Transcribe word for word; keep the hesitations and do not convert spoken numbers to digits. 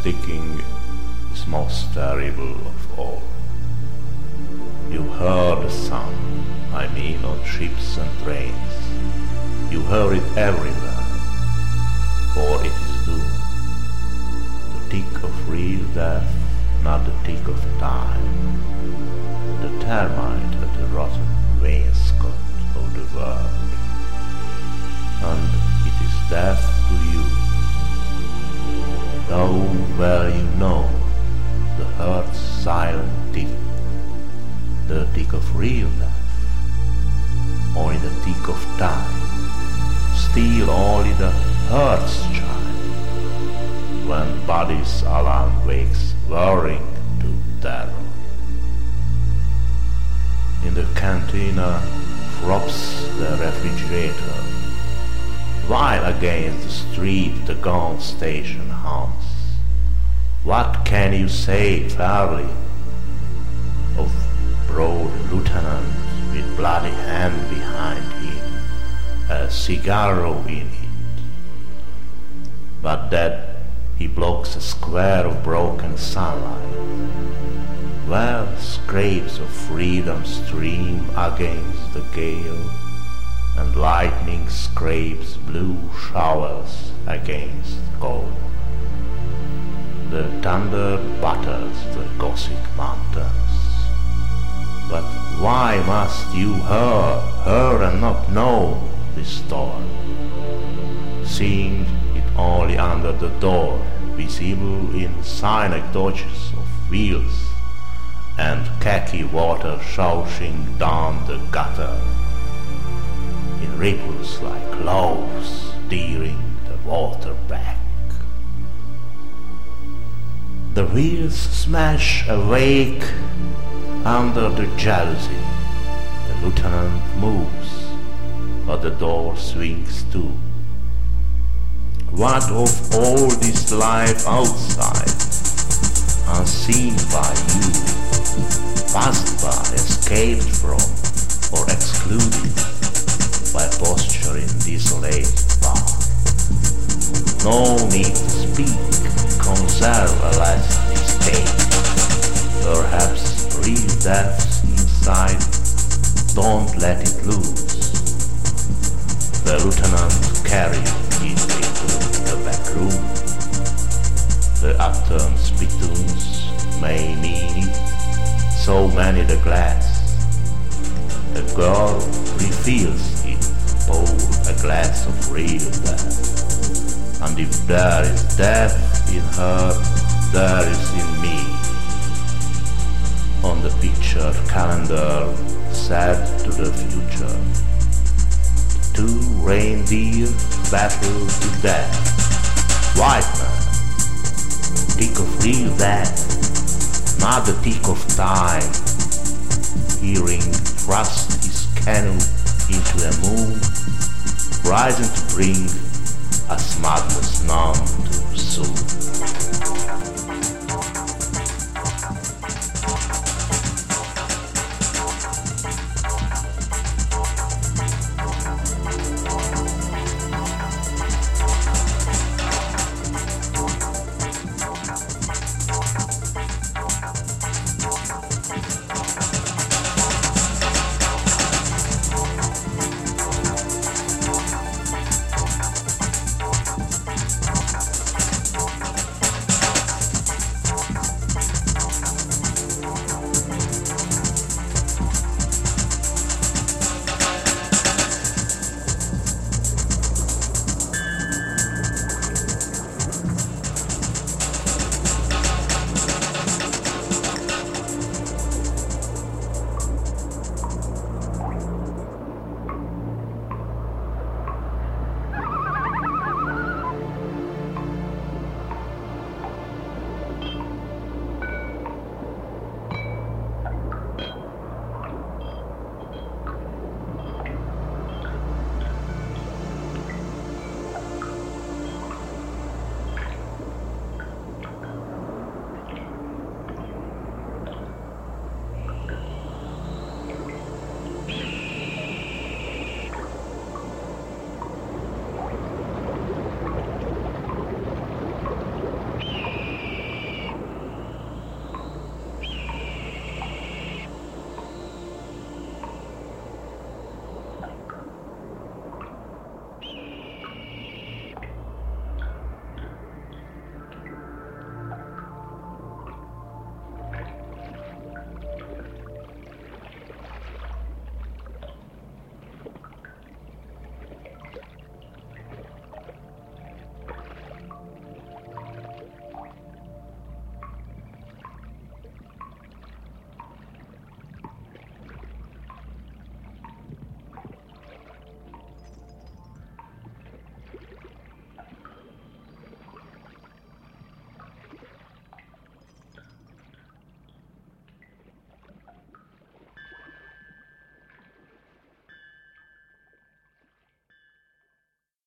ticking is most terrible of all. You hear the sun, I mean on ships and trains. You hear it everywhere, for it is doomed. The tick of real death, not the tick of time. The termite at the rotten wainscot of the world. And it is death to you. Though well you know the heart's silent tick, the tick of real death, only the tick of time, still only the heart's chime, when body's alarm wakes whirring to terror. In the cantina frops the refrigerator, while against the street the gaunt station hums. What can you say fairly of broad lieutenant with bloody hand behind him, a cigarro in it, but that he blocks a square of broken sunlight, where scrapes of freedom stream against the gale, and lightning scrapes blue showers against gold. The thunder batters the Gothic mountains. But why must you hear, hear and not know this storm, seeing it only under the door, visible in cynic dodges of wheels, and khaki water shouting down the gutter, in ripples like clouds steering the water back. The wheels smash awake under the jealousy. The lieutenant moves, but the door swings too. What of all this life outside, unseen by you, passed by, escaped from, or excluded by posture in desolate bar? No need to speak, conserve a last mistake. Perhaps real death's inside, don't let it loose. The lieutenant carried it into the back room. The upturned spittoons may mean it, so many the glass. The girl refills it, pour a glass of real death. And if there is death in her, there is in me. On the pictured calendar, said to the future, the two reindeer battle to death. White man, tick of real death, not the tick of time. Hearing thrust his canoe into a moon, rising to bring us madness numb to soon.